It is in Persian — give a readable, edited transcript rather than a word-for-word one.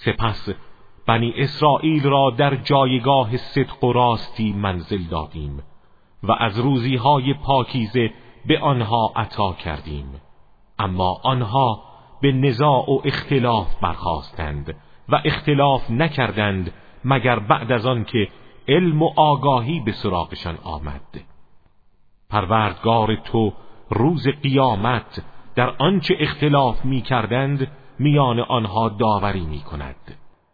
سپس بنی اسرائیل را در جایگاه صدق و راستی منزل دادیم و از روزیهای پاکیزه به آنها عطا کردیم، اما آنها به نزاع و اختلاف برخاستند و اختلاف نکردند مگر بعد از آن که علم و آگاهی به سراغشان آمد. پروردگار تو روز قیامت در آنچه اختلاف می کردند میان آنها داوری می کند.